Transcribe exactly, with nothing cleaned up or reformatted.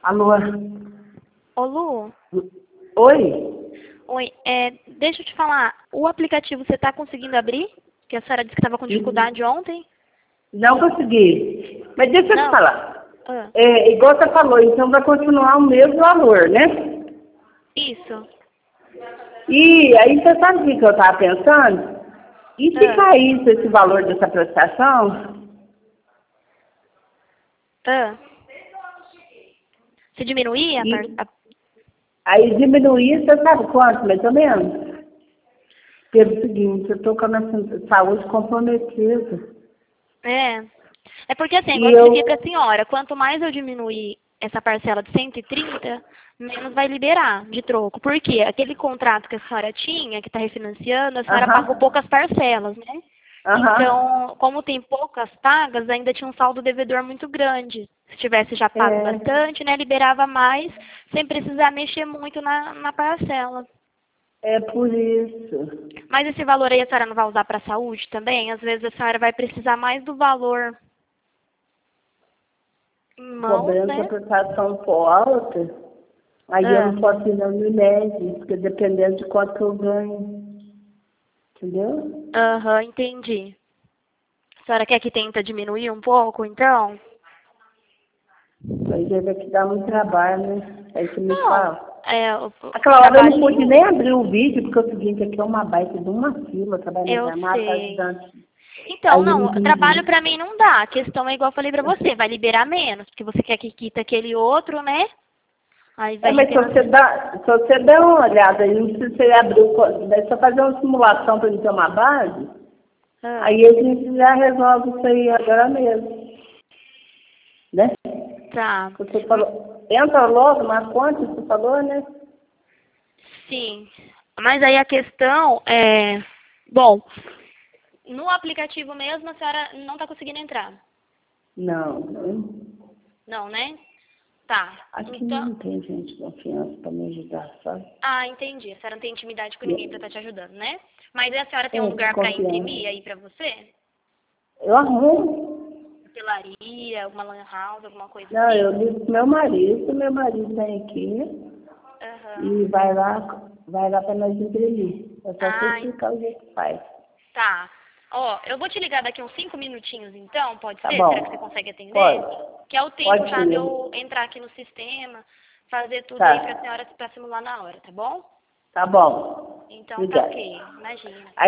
Alô? Ô, Lu? Oi? Oi, é, deixa eu te falar, o aplicativo você está conseguindo abrir? Que a senhora disse que estava com dificuldade ontem? Não consegui. Mas deixa eu te Não. falar. Ah, É, igual você falou, então vai continuar o mesmo valor, né? isso. E aí você sabe o que que eu estava pensando? E se Ah, caísse esse valor dessa prestação? ah. Se diminuir a, par- E a... aí diminuir, você sabe quanto, mais ou menos? Pelo seguinte, eu estou com a minha saúde comprometida. É. É porque assim, E igual eu expliquei eu... para a senhora, quanto mais eu diminuir essa parcela de cento e trinta, menos vai liberar de troco. Por quê? Aquele contrato que a senhora tinha, que está refinanciando, a senhora pagou Aham, poucas parcelas, né? aham, Então, como tem poucas pagas, ainda tinha um saldo devedor muito grande. Se tivesse já pago é, bastante, né, liberava mais, sem precisar mexer muito na, na parcela. é por isso. Mas esse valor aí a senhora não vai usar para a saúde também? Às vezes a senhora vai precisar mais do valor em O mãos, problema é que a né? prestação for alta, aí eu Ah, não posso ir na Unimed, porque dependendo de quanto eu ganho. Entendeu? aham, entendi. A senhora quer que tenta diminuir um pouco, então? Mas aí vai te dar muito trabalho, né? Aí você me Não, fala. é, o, o Aquela hora eu não pude trabalhinho, nem abrir o vídeo, porque é o seguinte, aqui é uma baita de uma fila, trabalhando na eu farmácia, sei. ajudante. Então, Aí eu não não, trabalho entendi. pra mim não dá. A questão é igual eu falei pra você, vai liberar menos, porque você quer que quita aquele outro, né? Aí É, vai mas se você refinanciar. dá, se você der uma olhada aí, não precisa você abrir o co- é só fazer uma simulação para ele ter uma base, Ah, aí a gente já resolve isso aí agora mesmo. Né? tá. Você Hum, falou, entra logo na conta, você falou, né? sim. Mas aí a questão é, bom, no aplicativo mesmo a senhora não tá conseguindo entrar. Não, não. Não, né? Tá. Aqui Então, não tem gente de confiança para me ajudar, sabe? ah, entendi. A senhora não tem intimidade com ninguém pra estar te ajudando, né? Mas aí a senhora tem um É, de lugar pra confiança. imprimir aí pra você? Eu arrumo. Papelaria, alguma lan house, alguma coisa Não, assim? eu ligo pro meu marido, meu marido vem aqui Aham. e vai lá, vai lá para nós imprimir. É só você Ah, explicar o jeito que faz. tá. Ó, eu vou te ligar daqui uns cinco minutinhos então, pode Tá ser? Será que você bom. consegue atender? Pode. Que é o tempo Pode já de ser. eu entrar aqui no sistema, fazer tudo aí pra Tá. senhora pra simular na hora, tá bom? Tá bom. Então tá Obrigada. ok, imagina. Aí